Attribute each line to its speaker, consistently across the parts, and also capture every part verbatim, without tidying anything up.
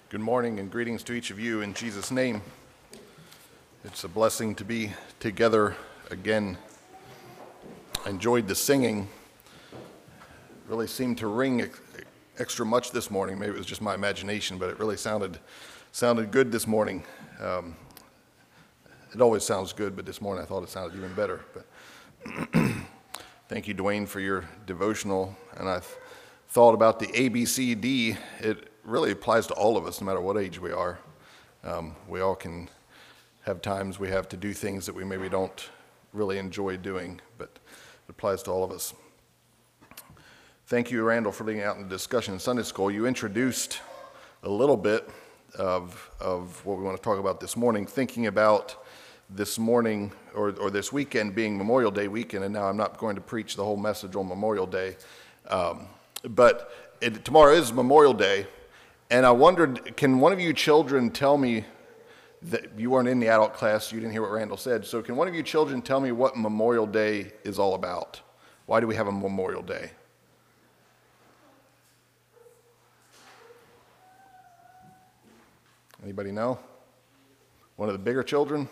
Speaker 1: Good morning and greetings to each of you in Jesus' name. It's a blessing to be together again. I enjoyed the singing. Really seemed to ring ex- extra much this morning. Maybe it was just my imagination, but it really sounded sounded good this morning. Um, it always sounds good, but this morning I thought it sounded even better. But thank you, Dwayne, for your devotional. And I th- thought about the A B C D. It really applies to all of us, no matter what age we are. Um, we all can have times we have to do things that we maybe don't really enjoy doing, but it applies to all of us. Thank you, Randall, for leading out in the discussion in Sunday school. You introduced a little bit of, of what we want to talk about this morning, thinking about this morning or, or this weekend being Memorial Day weekend, and now I'm not going to preach the whole message on Memorial Day, um, but it, tomorrow is Memorial Day. And I wondered, can one of you children tell me, that you weren't in the adult class, you didn't hear what Randall said, so can one of you children tell me what Memorial Day is all about? Why do we have a Memorial Day? Anybody know? One of the bigger children?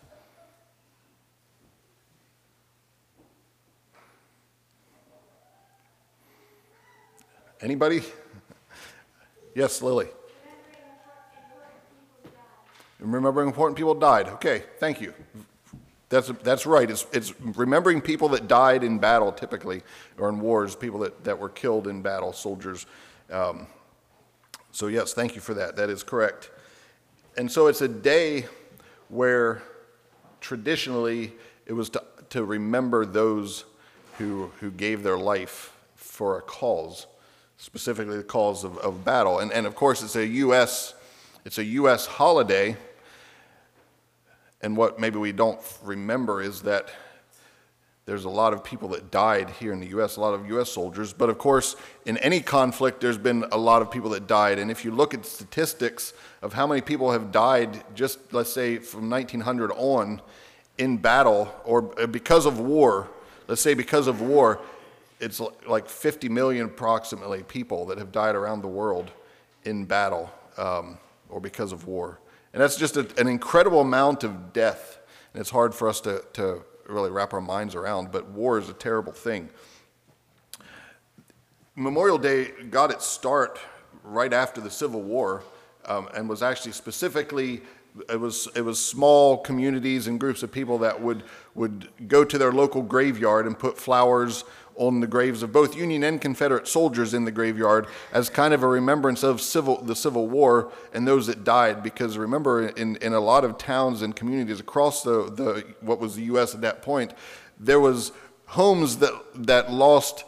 Speaker 1: Anybody? Yes, Lily. Remembering important people died. Okay, thank you. That's that's right. It's it's remembering people that died in battle, typically, or in wars, people that, that were killed in battle, soldiers. Um, so yes, thank you for that. That is correct. And so it's a day where traditionally it was to, to remember those who who gave their life for a cause, specifically the cause of, of battle. And and of course it's a U S it's a U S holiday. And what maybe we don't remember is that there's a lot of people that died here in the U S, a lot of U S soldiers. But of course, in any conflict, there's been a lot of people that died. And if you look at statistics of how many people have died, just let's say from nineteen hundred on in battle or because of war, let's say because of war, it's like fifty million approximately people that have died around the world in battle um, or because of war. And that's just a, an incredible amount of death. And it's hard for us to, to really wrap our minds around, but war is a terrible thing. Memorial Day got its start right after the Civil War um, and was actually specifically, it was it was small communities and groups of people that would, would go to their local graveyard and put flowers on the graves of both Union and Confederate soldiers in the graveyard as kind of a remembrance of civil the Civil War and those that died. Because remember, in, in a lot of towns and communities across the, the what was the U S at that point, there was homes that that lost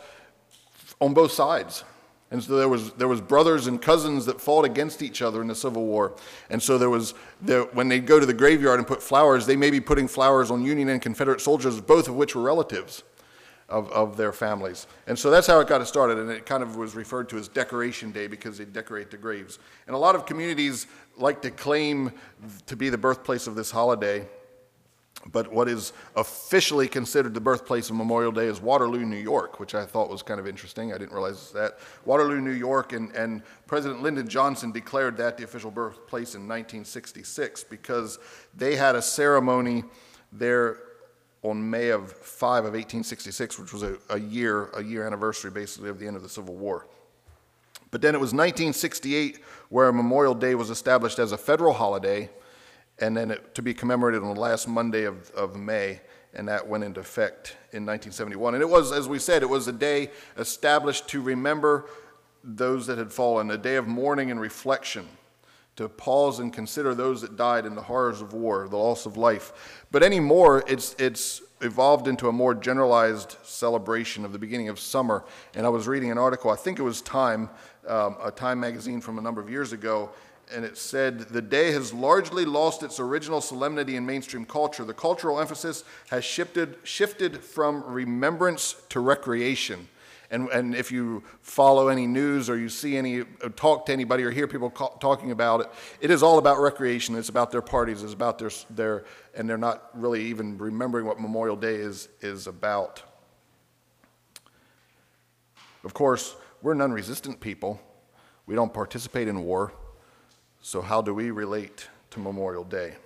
Speaker 1: on both sides. And so there was there was brothers and cousins that fought against each other in the Civil War. And so there was, there, when they go to the graveyard and put flowers, they may be putting flowers on Union and Confederate soldiers, both of which were relatives Of, of their families. And so that's how it got started, and it kind of was referred to as Decoration Day because they decorate the graves. And a lot of communities like to claim to be the birthplace of this holiday, but what is officially considered the birthplace of Memorial Day is Waterloo, New York, which I thought was kind of interesting. I didn't realize that. Waterloo, New York, and, and President Lyndon Johnson declared that the official birthplace in nineteen sixty-six because they had a ceremony there on May of five of eighteen sixty-six, which was a, a year, a year anniversary basically of the end of the Civil War. But then it was nineteen sixty-eight where Memorial Day was established as a federal holiday, and then it, to be commemorated on the last Monday of, of May, and that went into effect in nineteen seventy-one. And it was, as we said, it was a day established to remember those that had fallen, a day of mourning and reflection, to pause and consider those that died in the horrors of war, the loss of life. But anymore, it's it's evolved into a more generalized celebration of the beginning of summer. And I was reading an article, I think it was Time, um, a Time magazine from a number of years ago, and it said, the day has largely lost its original solemnity in mainstream culture. The cultural emphasis has shifted, shifted from remembrance to recreation. And, and if you follow any news or you see any, talk to anybody or hear people ca- talking about it, it is all about recreation. It's about their parties. It's about their, their, and they're not really even remembering what Memorial Day is, is about. Of course, we're non-resistant people. We don't participate in war. So how do we relate to Memorial Day?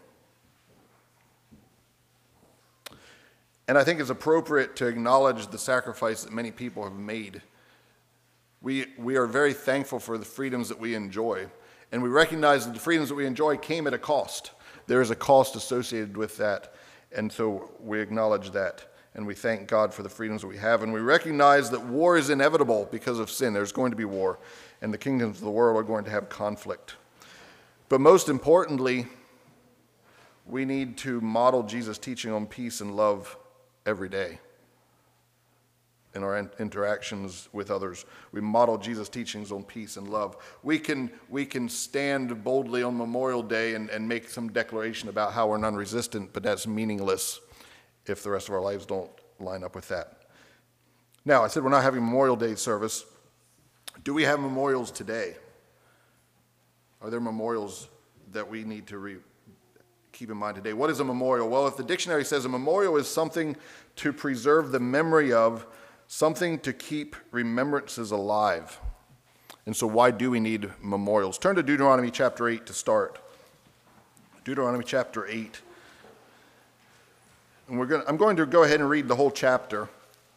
Speaker 1: And I think it's appropriate to acknowledge the sacrifice that many people have made. We, we are very thankful for the freedoms that we enjoy, and we recognize that the freedoms that we enjoy came at a cost. There is a cost associated with that, and so we acknowledge that, and we thank God for the freedoms that we have, and we recognize that war is inevitable because of sin. There's going to be war, and the kingdoms of the world are going to have conflict. But most importantly, we need to model Jesus' teaching on peace and love every day. In our interactions with others, we model Jesus' teachings on peace and love. We can, we can stand boldly on Memorial Day and, and make some declaration about how we're non-resistant, but that's meaningless if the rest of our lives don't line up with that. Now, I said we're not having Memorial Day service. Do we have memorials today? Are there memorials that we need to re- keep in mind today? What is a memorial? Well, if the dictionary says a memorial is something to preserve the memory of, something to keep remembrances alive. And so why do we need memorials? Turn to Deuteronomy chapter eight to start. Deuteronomy chapter eight. And we're going to, I'm going to go ahead and read the whole chapter.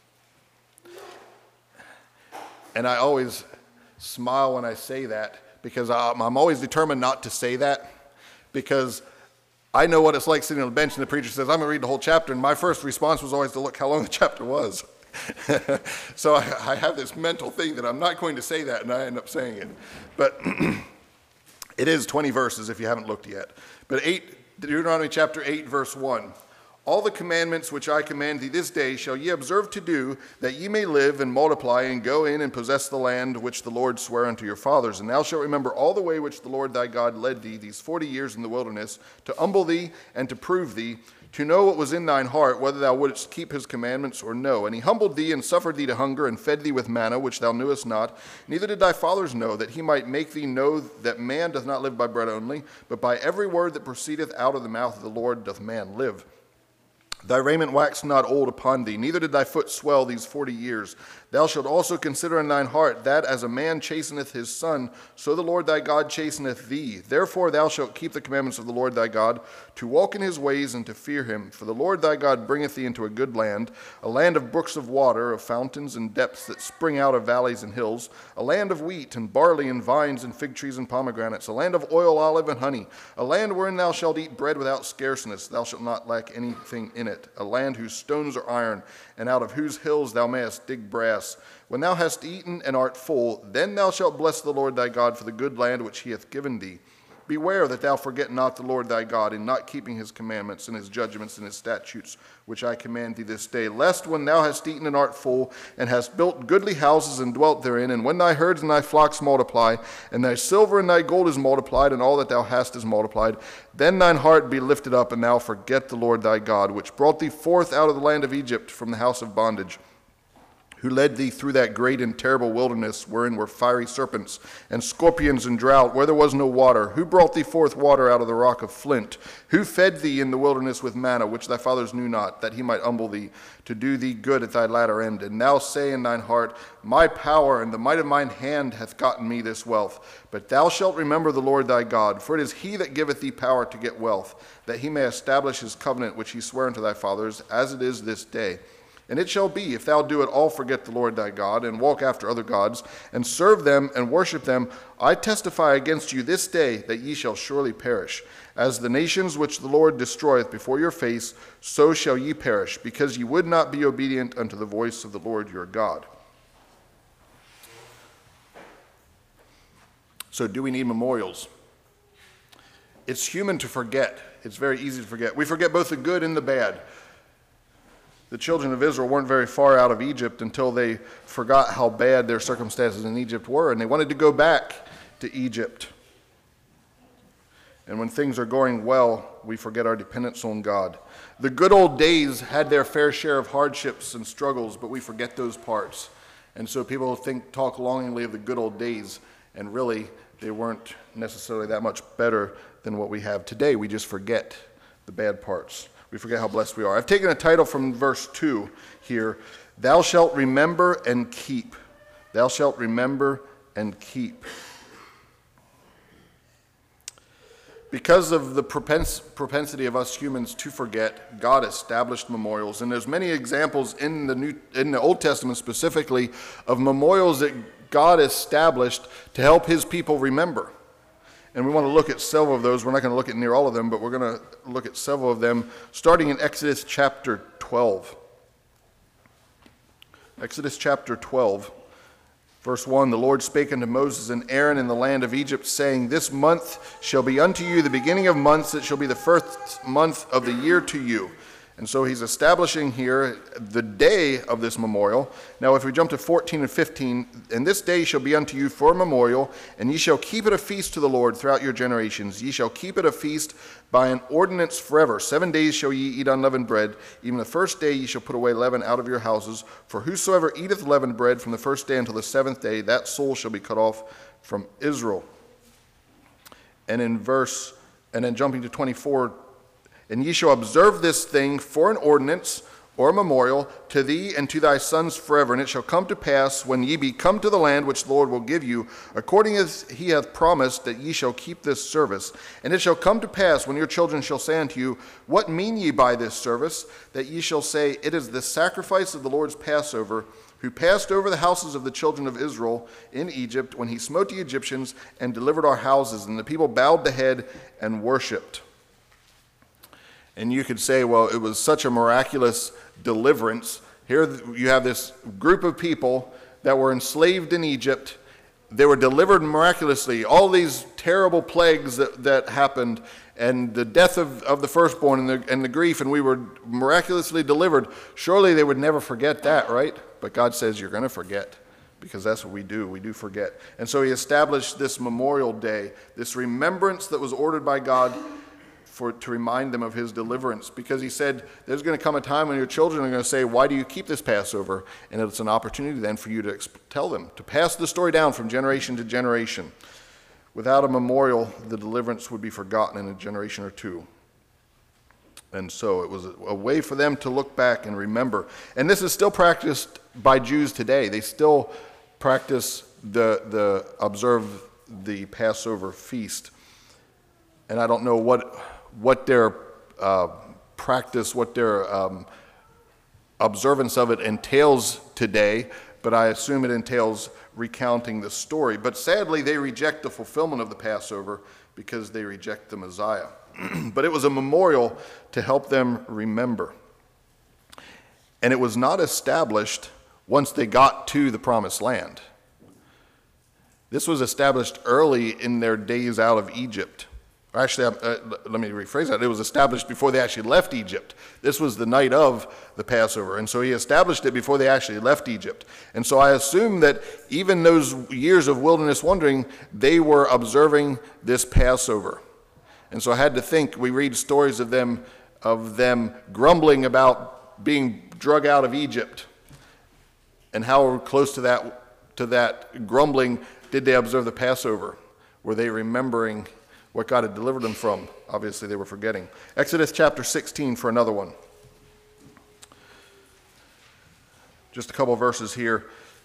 Speaker 1: And I always smile when I say that, because I'm, I'm always determined not to say that, because I know what it's like sitting on a bench and the preacher says, I'm going to read the whole chapter, and my first response was always to look how long the chapter was. So I, I have this mental thing that I'm not going to say that, and I end up saying it. But it is twenty verses if you haven't looked yet. But eight, Deuteronomy chapter eight, verse one. All the commandments which I command thee this day shall ye observe to do, that ye may live and multiply, and go in and possess the land which the Lord sware unto your fathers. And thou shalt remember all the way which the Lord thy God led thee these forty years in the wilderness, to humble thee and to prove thee, to know what was in thine heart, whether thou wouldest keep his commandments or no. And he humbled thee and suffered thee to hunger, and fed thee with manna, which thou knewest not, neither did thy fathers know, that he might make thee know that man doth not live by bread only, but by every word that proceedeth out of the mouth of the Lord doth man live. Thy raiment waxed not old upon thee, neither did thy foot swell these forty years. Thou shalt also consider in thine heart that as a man chasteneth his son, so the Lord thy God chasteneth thee. Therefore thou shalt keep the commandments of the Lord thy God, to walk in his ways and to fear him. For the Lord thy God bringeth thee into a good land, a land of brooks of water, of fountains and depths that spring out of valleys and hills, a land of wheat and barley and vines and fig trees and pomegranates, a land of oil, olive, and honey, a land wherein thou shalt eat bread without scarceness, thou shalt not lack anything in it, a land whose stones are iron, and out of whose hills thou mayest dig brass. When thou hast eaten and art full, then thou shalt bless the Lord thy God for the good land which he hath given thee. Beware that thou forget not the Lord thy God in not keeping his commandments and his judgments and his statutes, which I command thee this day, lest when thou hast eaten and art full, and hast built goodly houses and dwelt therein, and when thy herds and thy flocks multiply, and thy silver and thy gold is multiplied, and all that thou hast is multiplied, then thine heart be lifted up, and thou forget the Lord thy God, which brought thee forth out of the land of Egypt from the house of bondage, who led thee through that great and terrible wilderness, wherein were fiery serpents, and scorpions and drought, where there was no water, who brought thee forth water out of the rock of flint, who fed thee in the wilderness with manna, which thy fathers knew not, that he might humble thee, to do thee good at thy latter end. And thou say in thine heart, my power and the might of mine hand hath gotten me this wealth. But thou shalt remember the Lord thy God, for it is he that giveth thee power to get wealth, that he may establish his covenant which he sware unto thy fathers, as it is this day. And it shall be, if thou do at all forget the Lord thy God, and walk after other gods, and serve them and worship them, I testify against you this day that ye shall surely perish. As the nations which the Lord destroyeth before your face, so shall ye perish, because ye would not be obedient unto the voice of the Lord your God. So do we need memorials? It's human to forget. It's very easy to forget. We forget both the good and the bad. The children of Israel weren't very far out of Egypt until they forgot how bad their circumstances in Egypt were, and they wanted to go back to Egypt. And when things are going well, we forget our dependence on God. The good old days had their fair share of hardships and struggles, but we forget those parts. And so people think, talk longingly of the good old days, and really they weren't necessarily that much better than what we have today. We just forget the bad parts. We forget how blessed we are. I've taken a title from verse two here. Thou shalt remember and keep. Thou shalt remember and keep. because of the propens- propensity of us humans to forget, God established memorials. And there's many examples in the New, in the Old Testament specifically of memorials that God established to help his people remember. And we want to look at several of those. We're not going to look at near all of them, but we're going to look at several of them, starting in Exodus chapter twelve. Exodus chapter twelve, verse one, the Lord spake unto Moses and Aaron in the land of Egypt, saying, This month shall be unto you the beginning of months, it shall be the first month of the year to you. And so he's establishing here the day of this memorial. Now if we jump to fourteen and fifteen, And this day shall be unto you for a memorial, and ye shall keep it a feast to the Lord throughout your generations. Ye shall keep it a feast by an ordinance forever. Seven days shall ye eat unleavened bread. Even the first day ye shall put away leaven out of your houses. For whosoever eateth leavened bread from the first day until the seventh day, that soul shall be cut off from Israel. And in verse, and then jumping to twenty-four, And ye shall observe this thing for an ordinance or a memorial to thee and to thy sons forever. And it shall come to pass, when ye be come to the land which the Lord will give you, according as he hath promised, that ye shall keep this service. And it shall come to pass, when your children shall say unto you, What mean ye by this service? That ye shall say, It is the sacrifice of the Lord's Passover, who passed over the houses of the children of Israel in Egypt, when he smote the Egyptians and delivered our houses. And the people bowed the head and worshipped. And you could say, well, it was such a miraculous deliverance. Here you have this group of people that were enslaved in Egypt. They were delivered miraculously. All these terrible plagues that, that happened, and the death of, of the firstborn and the, and the grief, and we were miraculously delivered. Surely they would never forget that, right? But God says you're going to forget, because that's what we do. We do forget. And so he established this memorial day, this remembrance that was ordered by God for to remind them of his deliverance, because he said there's going to come a time when your children are going to say, why do you keep this Passover? And it's an opportunity then for you to exp- tell them, to pass the story down from generation to generation. Without a memorial, the deliverance would be forgotten in a generation or two. And so it was a, a way for them to look back and remember. And this is still practiced by Jews today. They still practice the, the observe the Passover feast. And I don't know what what their uh, practice, what their um, observance of it entails today, but I assume it entails recounting the story. But sadly, they reject the fulfillment of the Passover because they reject the Messiah. But it was a memorial to help them remember. And it was not established once they got to the promised land. This was established early in their days out of Egypt. Actually, uh, let me rephrase that. It was established before they actually left Egypt. This was the night of the Passover. And so he established it before they actually left Egypt. And so I assume that even those years of wilderness wandering, they were observing this Passover. And so I had to think, we read stories of them, of them grumbling about being drug out of Egypt. And how close to that, to that grumbling did they observe the Passover? Were they remembering what God had delivered them from? Obviously, they were forgetting. Exodus chapter sixteen for another one. Just a couple verses here.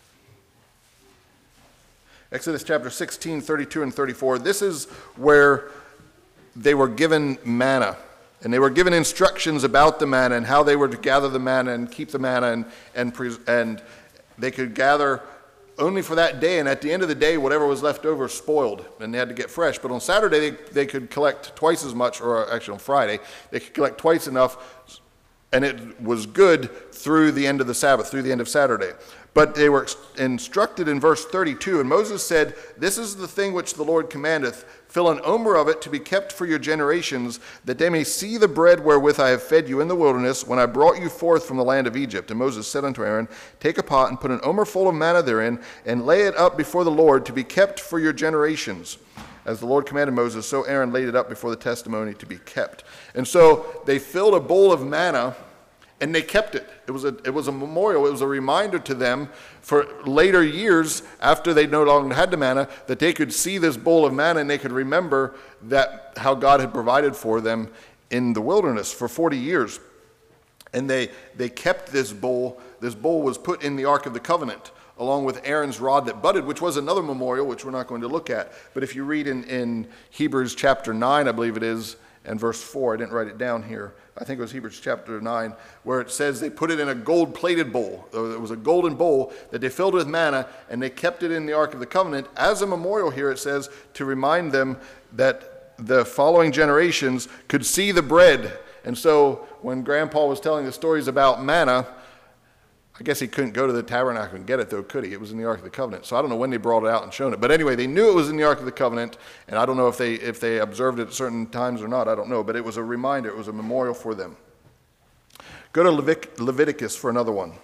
Speaker 1: Exodus chapter sixteen, thirty-two and thirty-four. This is where they were given manna. And they were given instructions about the manna and how they were to gather the manna and keep the manna. And, and, and they could gather only for that day, and at the end of the day, whatever was left over spoiled, and they had to get fresh. But on Saturday, they, they could collect twice as much, or actually on Friday, they could collect twice enough, and it was good through the end of the Sabbath, through the end of Saturday. But they were instructed in verse thirty-two, and Moses said, This is the thing which the Lord commandeth, fill an omer of it to be kept for your generations, that they may see the bread wherewith I have fed you in the wilderness, when I brought you forth from the land of Egypt. And Moses said unto Aaron, Take a pot, and put an omer full of manna therein, and lay it up before the Lord to be kept for your generations. As the Lord commanded Moses, so Aaron laid it up before the testimony to be kept. And so they filled a bowl of manna, and they kept it. It was a it was a memorial. It was a reminder to them for later years, after they no longer had the manna, that they could see this bowl of manna and they could remember that how God had provided for them in the wilderness for forty years. And they they kept this bowl. This bowl was put in the Ark of the Covenant along with Aaron's rod that budded, which was another memorial, which we're not going to look at. But if you read in, in Hebrews chapter nine, I believe it is, and verse four, I didn't write it down here. I think it was Hebrews chapter nine, where it says they put it in a gold-plated bowl. It was a golden bowl that they filled with manna, and they kept it in the Ark of the Covenant as a memorial here, it says, to remind them that the following generations could see the bread. And so when Grandpa was telling the stories about manna, I guess he couldn't go to the tabernacle and get it, though, could he? It was in the Ark of the Covenant. So I don't know when they brought it out and shown it. But anyway, they knew it was in the Ark of the Covenant, and I don't know if they if they observed it at certain times or not. I don't know. But it was a reminder. It was a memorial for them. Go to Levit- Leviticus for another one.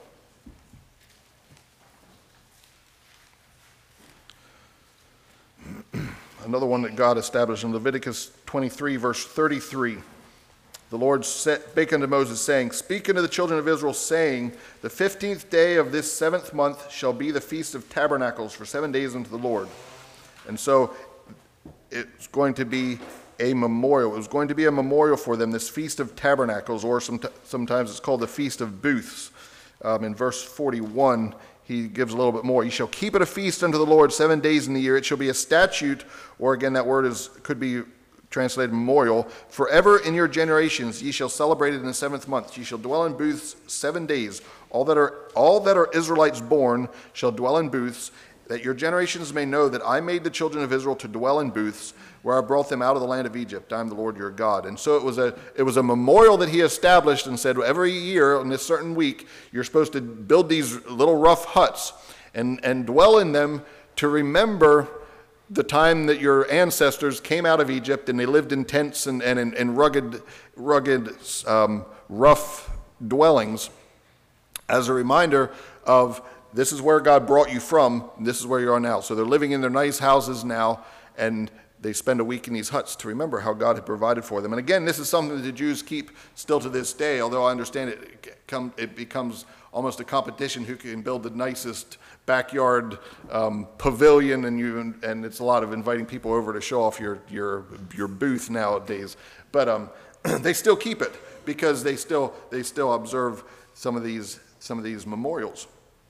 Speaker 1: Another one that God established in Leviticus twenty-three, verse thirty-three. The Lord spake unto Moses, saying, Speak unto the children of Israel, saying, The fifteenth day of this seventh month shall be the Feast of Tabernacles for seven days unto the Lord. And so it's going to be a memorial. It was going to be a memorial for them, this Feast of Tabernacles, or some, sometimes it's called the Feast of Booths. Um, in verse forty-one, he gives a little bit more. You shall keep it a feast unto the Lord seven days in the year. It shall be a statute, or again, that word is could be translated memorial. Forever in your generations ye shall celebrate it in the seventh month. Ye shall dwell in booths seven days. All that are all that are Israelites born shall dwell in booths, that your generations may know that I made the children of Israel to dwell in booths, where I brought them out of the land of Egypt. I am the Lord your God. And so it was a it was a memorial that he established and said, every year on this certain week, you're supposed to build these little rough huts and, and dwell in them to remember the time that your ancestors came out of Egypt and they lived in tents and, and in, in rugged, rugged, um, rough dwellings, as a reminder of this is where God brought you from, this is where you are now. So they're living in their nice houses now, and they spend a week in these huts to remember how God had provided for them. And again, this is something that the Jews keep still to this day, although I understand it, it, come, it becomes almost a competition who can build the nicest backyard um, pavilion, and you and it's a lot of inviting people over to show off your your your booth nowadays. But um, they still keep it because they still they still observe some of these some of these memorials.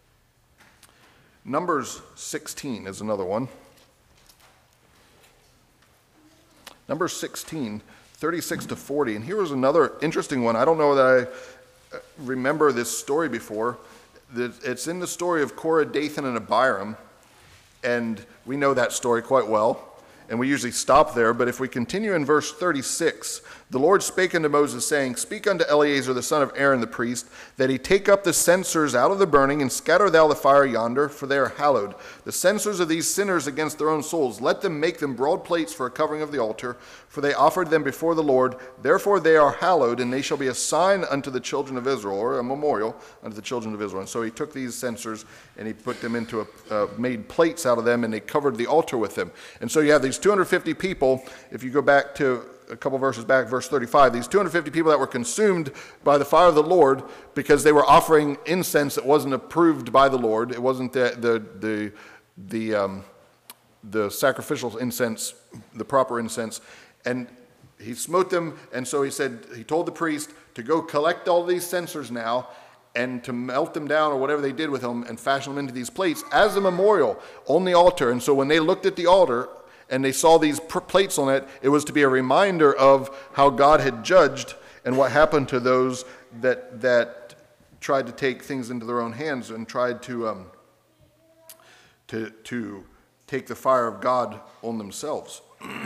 Speaker 1: Numbers sixteen is another one. Numbers sixteen, thirty-six to forty, and here was another interesting one. I don't know that I remember this story before. It's in the story of Korah, Dathan, and Abiram, and we know that story quite well, and we usually stop there. But if we continue in verse thirty-six, the Lord spake unto Moses, saying, Speak unto Eleazar the son of Aaron the priest, that he take up the censers out of the burning, and scatter thou the fire yonder, for they are hallowed. The censers of these sinners against their own souls, let them make them broad plates for a covering of the altar, for they offered them before the Lord. Therefore they are hallowed, and they shall be a sign unto the children of Israel, or a memorial unto the children of Israel. And so he took these censers, and he put them into a, uh, made plates out of them, and they covered the altar with them. And so you have these two hundred fifty people. If you go back to a couple verses back, verse thirty-five, these two hundred fifty people that were consumed by the fire of the Lord because they were offering incense that wasn't approved by the Lord. It wasn't the the the the, um, the sacrificial incense, the proper incense. And he smote them, and so he said, he told the priest to go collect all these censers now and to melt them down or whatever they did with them and fashion them into these plates as a memorial on the altar. And so when they looked at the altar and they saw these pr- plates on it, it was to be a reminder of how God had judged and what happened to those that that tried to take things into their own hands and tried to um, to to take the fire of God on themselves.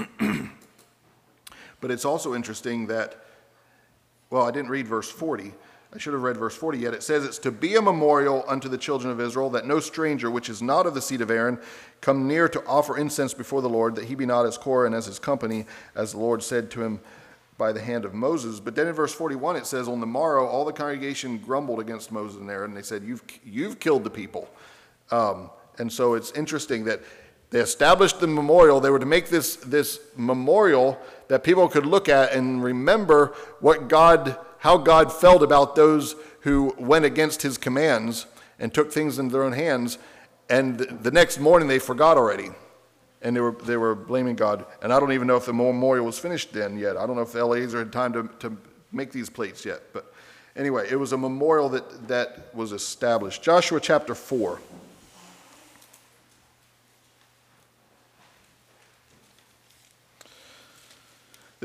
Speaker 1: But it's also interesting that, well, I didn't read verse forty. I should have read verse forty yet. It says it's to be a memorial unto the children of Israel, that no stranger, which is not of the seed of Aaron, come near to offer incense before the Lord, that he be not as Korah and as his company, as the Lord said to him by the hand of Moses. But then in verse forty-one it says, on the morrow all the congregation grumbled against Moses and Aaron, and they said, you've you've killed the people. Um, and so it's interesting that they established the memorial. They were to make this, this memorial that people could look at and remember what God, how God felt about those who went against his commands and took things into their own hands. And the next morning they forgot already. And they were they were blaming God. And I don't even know if the memorial was finished then yet. I don't know if Eleazar had time to, to make these plates yet. But anyway, it was a memorial that, that was established. Joshua chapter four.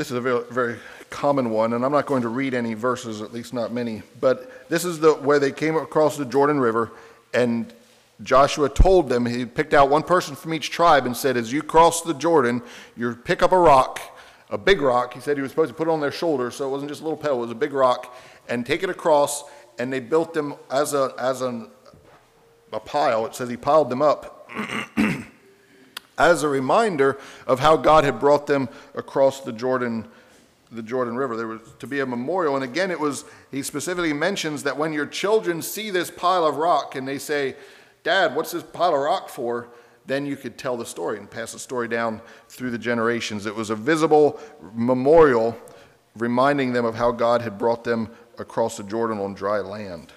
Speaker 1: This is a very, very common one, and I'm not going to read any verses, at least not many, but this is the where they came across the Jordan River, and Joshua told them, he picked out one person from each tribe and said, as you cross the Jordan, you pick up a rock, a big rock. He said he was supposed to put it on their shoulder, so it wasn't just a little pebble, it was a big rock, and take it across, and they built them as a as a, a pile. It says he piled them up as a reminder of how God had brought them across the Jordan the Jordan River. There was to be a memorial, and again, it was, he specifically mentions that when your children see this pile of rock and they say, Dad, what's this pile of rock for? Then you could tell the story and pass the story down through the generations. It was a visible memorial reminding them of how God had brought them across the Jordan on dry land.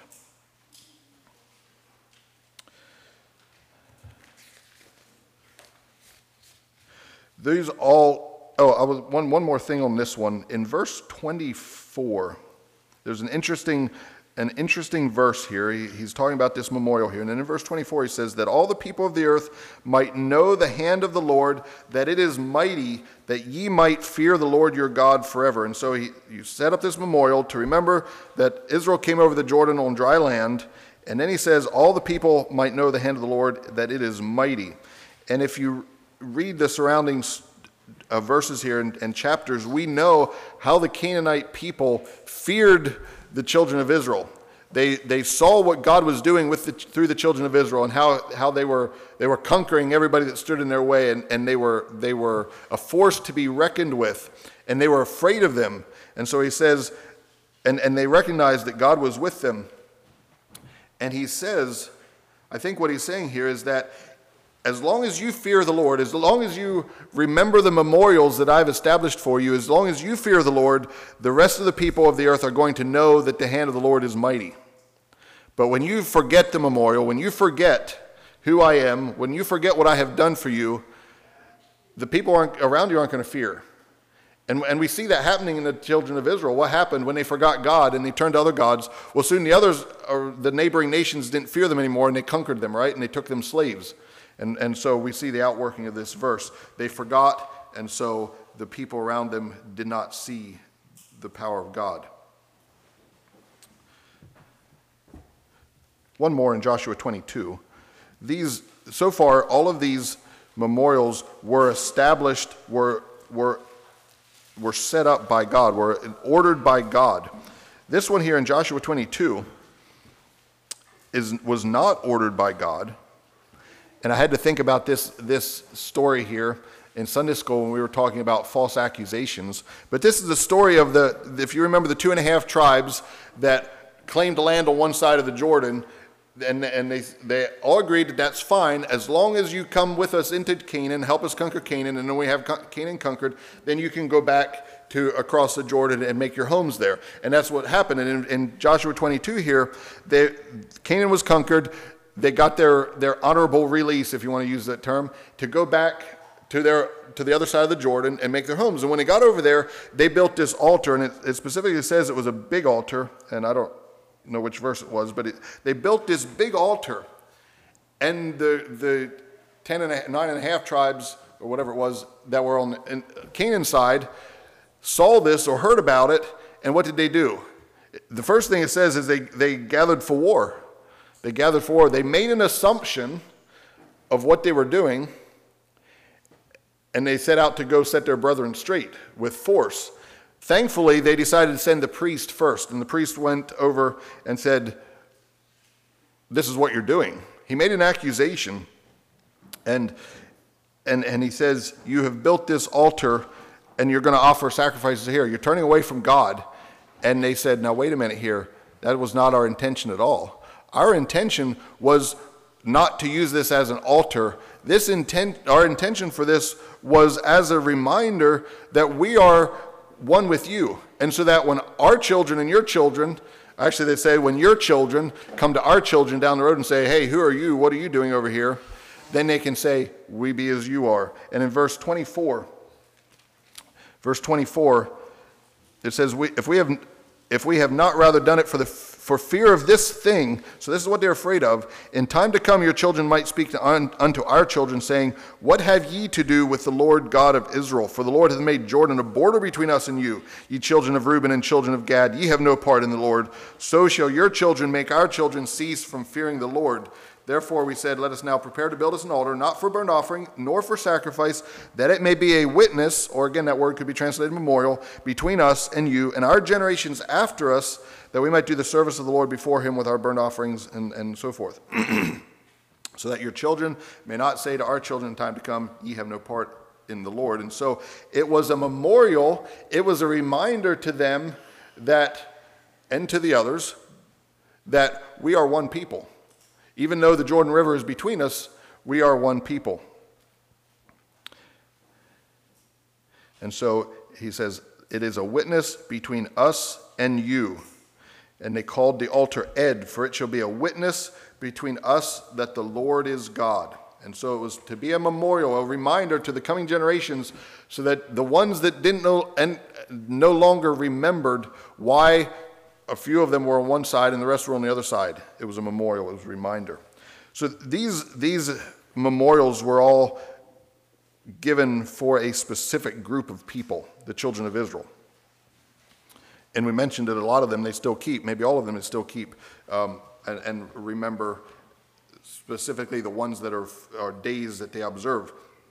Speaker 1: These all, oh, I was, one, one more thing on this one. In verse twenty-four, there's an interesting An interesting verse here. He, he's talking about this memorial here. And then in verse twenty-four, he says, that all the people of the earth might know the hand of the Lord, that it is mighty, that ye might fear the Lord your God forever. And so he, you set up this memorial to remember that Israel came over the Jordan on dry land. And then he says, all the people might know the hand of the Lord, that it is mighty. And if you read the surrounding uh, verses here and, and chapters, we know how the Canaanite people feared the children of Israel. They they saw what God was doing with the, through the children of Israel, and how, how they were they were conquering everybody that stood in their way, and, and they were they were a force to be reckoned with, and they were afraid of them. And so he says, and, and they recognized that God was with them. And he says, I think what he's saying here is that as long as you fear the Lord, as long as you remember the memorials that I've established for you, as long as you fear the Lord, the rest of the people of the earth are going to know that the hand of the Lord is mighty. But when you forget the memorial, when you forget who I am, when you forget what I have done for you, the people aren't, around you aren't going to fear. And, and we see that happening in the children of Israel. What happened when they forgot God and they turned to other gods? Well, soon the others, or the neighboring nations, didn't fear them anymore, and they conquered them, right? And they took them slaves. And, and so we see the outworking of this verse. They forgot, and so the people around them did not see the power of God. One more in Joshua twenty-two. These, so far, all of these memorials were established, were, were, were set up by God, were ordered by God. This one here in Joshua twenty-two is, was not ordered by God. And I had to think about this, this story here in Sunday school when we were talking about false accusations. But this is the story of the, if you remember, the two and a half tribes that claimed land on one side of the Jordan, and, and they, they all agreed that that's fine as long as you come with us into Canaan, help us conquer Canaan, and then we have Canaan conquered, then you can go back to across the Jordan and make your homes there. And that's what happened. And in, in Joshua twenty-two here, they, Canaan was conquered. They got their, their honorable release, if you want to use that term, to go back to their to the other side of the Jordan and make their homes. And when they got over there, they built this altar, and it, it specifically says it was a big altar, and I don't know which verse it was, but it, they built this big altar, and the the ten and a, nine and a half tribes, or whatever it was, that were on the Canaan side, saw this or heard about it, and what did they do? The first thing it says is they, they gathered for war. They gathered for war. They made an assumption of what they were doing, and they set out to go set their brethren straight with force. Thankfully, they decided to send the priest first, and the priest went over and said, this is what you're doing. He made an accusation, and, and, and he says, you have built this altar, and you're going to offer sacrifices here. You're turning away from God. And they said, now wait a minute here. That was not our intention at all. Our intention was not to use this as an altar. This intent, our intention for this was as a reminder that we are one with you. And so that when our children and your children, actually they say when your children come to our children down the road and say, hey, who are you? What are you doing over here? Then they can say, we be as you are. And in verse twenty-four, verse twenty-four, it says, we, if we have if we have not rather done it for the for fear of this thing, so this is what they're afraid of, in time to come your children might speak to, un, unto our children, saying, what have ye to do with the Lord God of Israel? For the Lord hath made Jordan a border between us and you, ye children of Reuben and children of Gad, ye have no part in the Lord. So shall your children make our children cease from fearing the Lord. Therefore we said, let us now prepare to build us an altar, not for burnt offering, nor for sacrifice, that it may be a witness, or again that word could be translated memorial, between us and you and our generations after us, that we might do the service of the Lord before him with our burnt offerings and, and so forth. So that your children may not say to our children in time to come, ye have no part in the Lord. And so it was a memorial, it was a reminder to them that, and to the others, that we are one people. Even though the Jordan River is between us, we are one people. And so he says, it is a witness between us and you. And they called the altar Ed, for it shall be a witness between us that the Lord is God. And so it was to be a memorial, a reminder to the coming generations, so that the ones that didn't know and no longer remembered why a few of them were on one side and the rest were on the other side. It was a memorial, it was a reminder. So these, these memorials were all given for a specific group of people, the children of Israel. And we mentioned that a lot of them they still keep, maybe all of them they still keep, um, and, and remember specifically the ones that are, are days that they observe.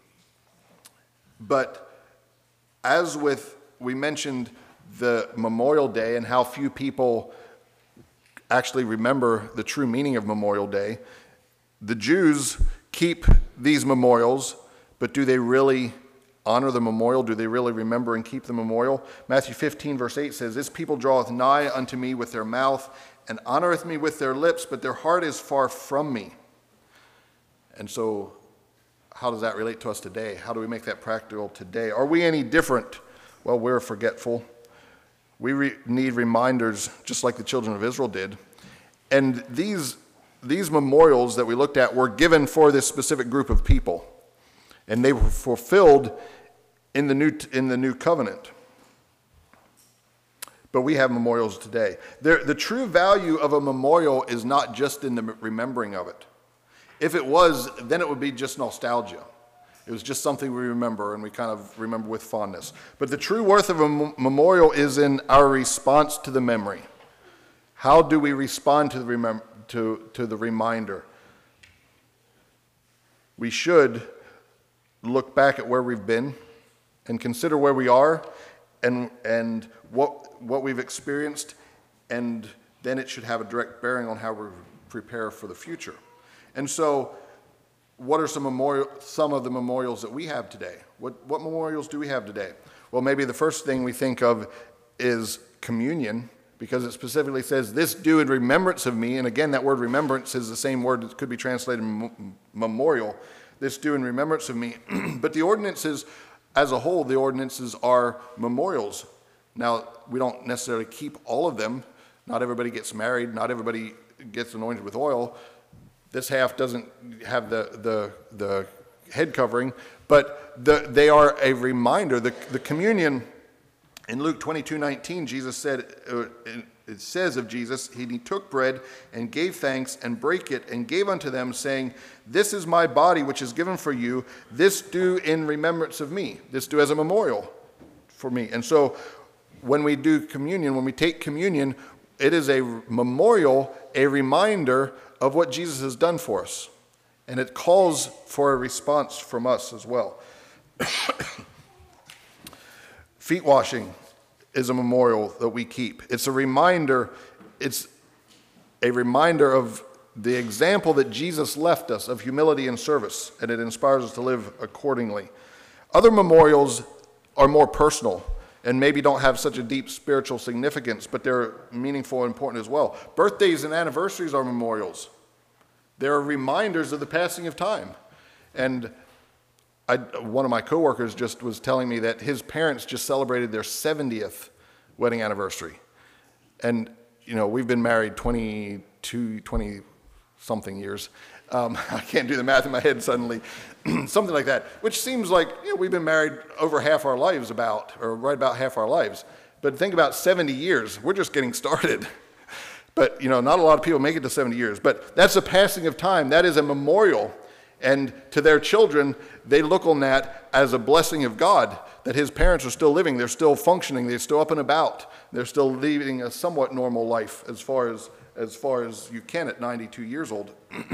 Speaker 1: But as with, we mentioned the Memorial Day and how few people actually remember the true meaning of Memorial Day. The Jews keep these memorials, but do they really honor the memorial? Do they really remember and keep the memorial? Matthew fifteen verse eight says, this people draweth nigh unto me with their mouth, and honoreth me with their lips, but their heart is far from me. And so how does that relate to us today? How do we make that practical today? Are we any different? Well, we're forgetful. We re- need reminders just like the children of Israel did. And these, these memorials that we looked at were given for this specific group of people. And they were fulfilled in the new, in the new covenant. But we have memorials today. There, the true value of a memorial is not just in the remembering of it. If it was, then it would be just nostalgia. It was just something we remember, and we kind of remember with fondness. But the true worth of a memorial is in our response to the memory. How do we respond to the, remem- to, to the reminder? We should look back at where we've been and consider where we are and, and what, what we've experienced, and then it should have a direct bearing on how we prepare for the future. And so, what are some memorial, some of the memorials that we have today? What, what memorials do we have today? Well, maybe the first thing we think of is communion, because it specifically says, this do in remembrance of me. And again, that word remembrance is the same word that could be translated memorial. This do in remembrance of me. But the ordinances, as a whole, the ordinances are memorials. Now, we don't necessarily keep all of them. Not everybody gets married. Not everybody gets anointed with oil. This half doesn't have the, the, the head covering, but the, they are a reminder. The, the communion, in Luke twenty-two nineteen, Jesus said, uh, it says of Jesus, he, he took bread and gave thanks and brake it and gave unto them, saying, this is my body which is given for you. This do in remembrance of me. This do as a memorial for me. And so when we do communion, when we take communion, it is a memorial, a reminder of what Jesus has done for us. And it calls for a response from us as well. Feet washing is a memorial that we keep. It's a reminder, it's a reminder of the example that Jesus left us of humility and service, and it inspires us to live accordingly. Other memorials are more personal and maybe don't have such a deep spiritual significance, but they're meaningful and important as well. Birthdays and anniversaries are memorials. They're reminders of the passing of time. And I, one of my coworkers just was telling me that his parents just celebrated their seventieth wedding anniversary. And, you know, we've been married twenty-two, twenty-something years. Um, I can't do the math in my head suddenly. Something like that, which seems like, you know, we've been married over half our lives about, or right about half our lives. But think about seventy years. We're just getting started. But, you know, not a lot of people make it to seventy years. But that's a passing of time. That is a memorial. And to their children, they look on that as a blessing of God, that his parents are still living, they're still functioning, they're still up and about, they're still leading a somewhat normal life as far as, as far as you can at ninety-two years old.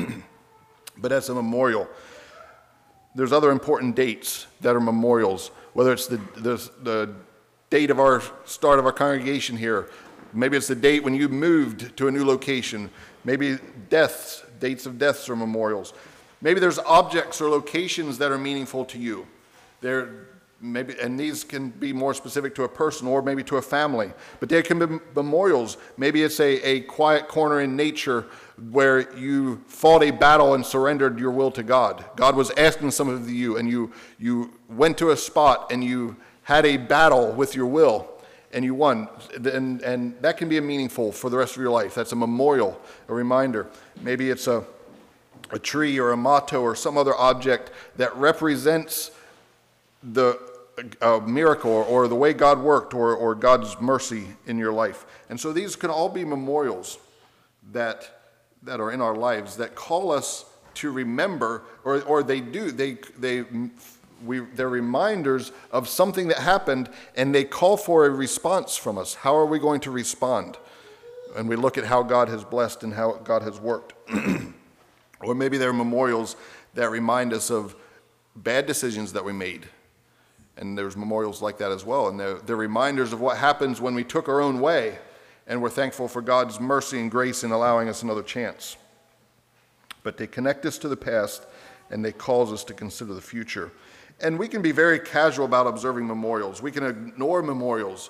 Speaker 1: But that's a memorial. There's other important dates that are memorials, whether it's the, the, the date of our start of our congregation here, maybe it's the date when you moved to a new location, maybe deaths, dates of deaths are memorials. Maybe there's objects or locations that are meaningful to you. They're maybe, and these can be more specific to a person or maybe to a family. But they can be memorials. Maybe it's a, a quiet corner in nature where you fought a battle and surrendered your will to God. God was asking some of you, and you, you went to a spot and you had a battle with your will, and you won. And, and that can be a meaningful for the rest of your life. That's a memorial, a reminder. Maybe it's a a tree or a motto or some other object that represents the uh, miracle or, or the way God worked or, or God's mercy in your life. And so these can all be memorials that, that are in our lives that call us to remember, or, or they do, they, they, we, they're reminders of something that happened, and they call for a response from us. How are we going to respond? And we look at how God has blessed and how God has worked. Or maybe they're memorials that remind us of bad decisions that we made. And there's memorials like that as well. And they're, they're reminders of what happens when we took our own way, and we're thankful for God's mercy and grace in allowing us another chance. But they connect us to the past, and they cause us to consider the future. And we can be very casual about observing memorials. We can ignore memorials.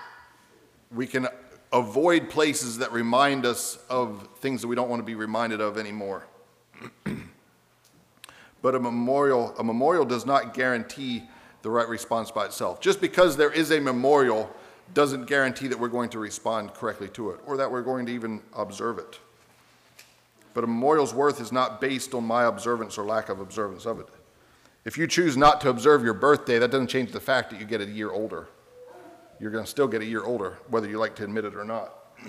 Speaker 1: We can avoid places that remind us of things that we don't want to be reminded of anymore. But a memorial, a memorial does not guarantee the right response by itself. Just because there is a memorial doesn't guarantee that we're going to respond correctly to it, or that we're going to even observe it. But a memorial's worth is not based on my observance or lack of observance of it. If you choose not to observe your birthday, that doesn't change the fact that you get a year older. You're going to still get a year older, whether you like to admit it or not.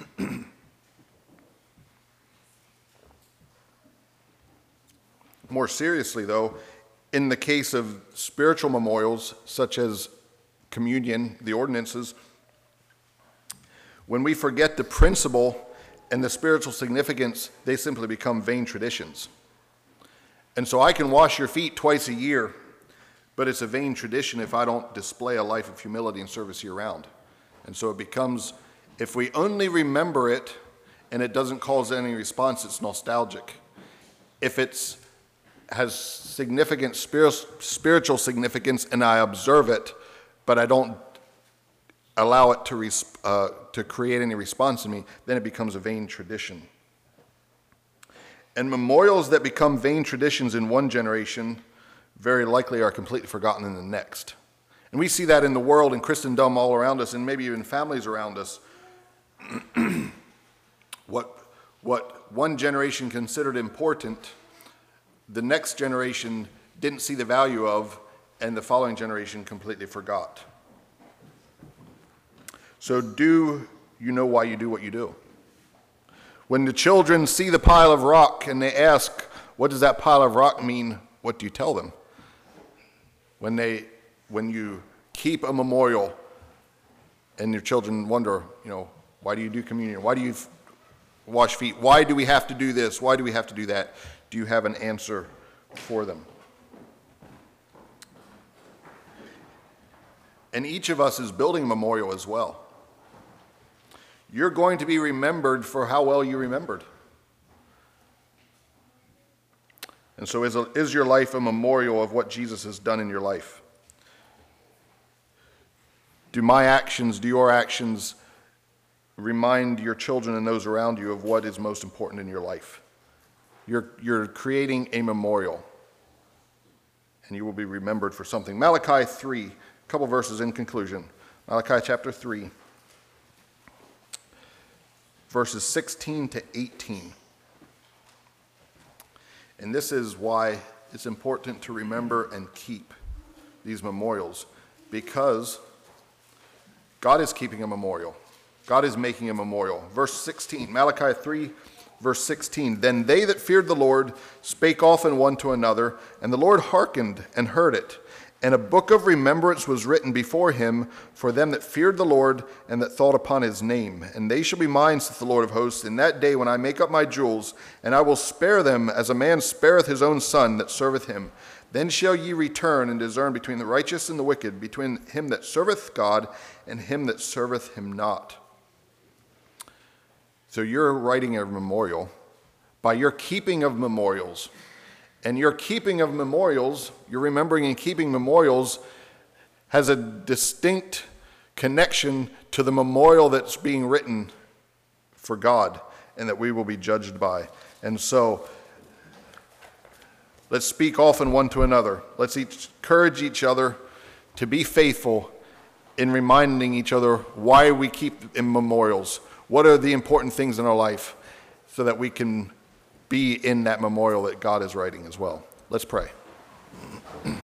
Speaker 1: More seriously, though, in the case of spiritual memorials, such as communion, the ordinances, when we forget the principle and the spiritual significance, they simply become vain traditions. And so I can wash your feet twice a year, but it's a vain tradition if I don't display a life of humility and service year-round. And so it becomes, if we only remember it and it doesn't cause any response, it's nostalgic. If it's has significant spiritual significance and I observe it, but I don't allow it to, res- uh, to create any response in me, then it becomes a vain tradition. And memorials that become vain traditions in one generation very likely are completely forgotten in the next. And we see that in the world and Christendom all around us, and maybe even families around us. what, what one generation considered important, the next generation didn't see the value of, and the following generation completely forgot. So do you know why you do what you do? When the children see the pile of rock and they ask, what does that pile of rock mean? What do you tell them? When they, when you keep a memorial and your children wonder, you know, why do you do communion? Why do you wash feet? Why do we have to do this? Why do we have to do that? Do you have an answer for them? And each of us is building a memorial as well. You're going to be remembered for how well you remembered. And so is, a, is your life a memorial of what Jesus has done in your life? Do my actions, do your actions remind your children and those around you of what is most important in your life? You're, you're creating a memorial, and you will be remembered for something. Malachi three, a couple verses in conclusion. Malachi chapter three, verses sixteen to eighteen. And this is why it's important to remember and keep these memorials, because God is keeping a memorial. God is making a memorial. Verse sixteen, Malachi three, verse sixteen. Then they that feared the Lord spake often one to another, and the Lord hearkened and heard it. And a book of remembrance was written before him for them that feared the Lord and that thought upon his name. And they shall be mine, saith the Lord of hosts, in that day when I make up my jewels, and I will spare them as a man spareth his own son that serveth him. Then shall ye return and discern between the righteous and the wicked, between him that serveth God and him that serveth him not. So you're writing a memorial by your keeping of memorials. And your keeping of memorials, your remembering and keeping memorials, has a distinct connection to the memorial that's being written for God and that we will be judged by. And so, let's speak often one to another. Let's each encourage each other to be faithful in reminding each other why we keep in memorials. What are the important things in our life so that we can be in that memorial that God is writing as well. Let's pray.